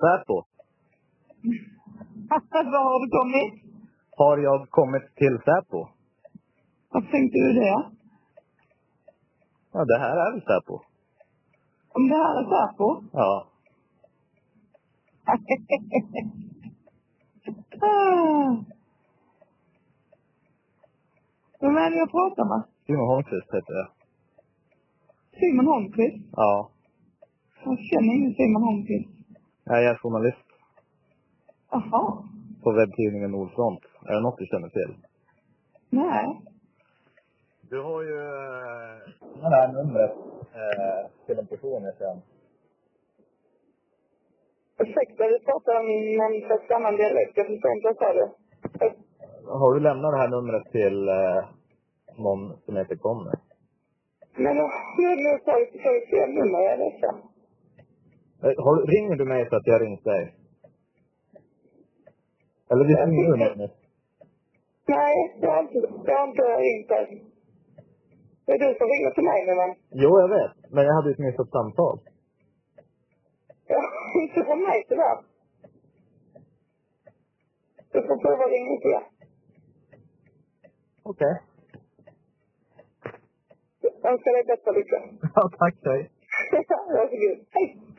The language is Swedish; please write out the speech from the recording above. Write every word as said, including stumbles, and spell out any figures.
Säpo. Var har du kommit? Har jag kommit till Säpo? Vad tänkte du det? Ja, det här är väl Säpo. Om det här är Säpo? Ja. ah. Vem är det jag pratar med? Simon Holmqvist heter jag. Simon Holmqvist? Ja. Jag känner ingen Simon Holmqvist. Jag är journalist. Jaha. På webbtidningen Nordfront. Är det något du känner till? Nej. Du har ju det här numret eh, till en person jag känner. Ursäkta, du pratar om en slags annan dialekt. Jag förstår inte vad sa du. Har du lämnat det här numret till eh, någon som heter Conny? Men då har du tagit tagit fel nummer, jag vet inte. Eh, Har, ringer du mig så att jag ringt dig? Eller vi ringer du mig nu? Nej, jag har inte, jag har inte ringt dig. Det är du som ringer till mig nu, men. Jo, jag vet. Men jag hade ju ett missat samtal. Ja, inte från mig tyvärr. Du får pröva ringa till jag. Okej. Jag önskar dig bästa lycka. Ja, tack dig. Varsågod. Hej.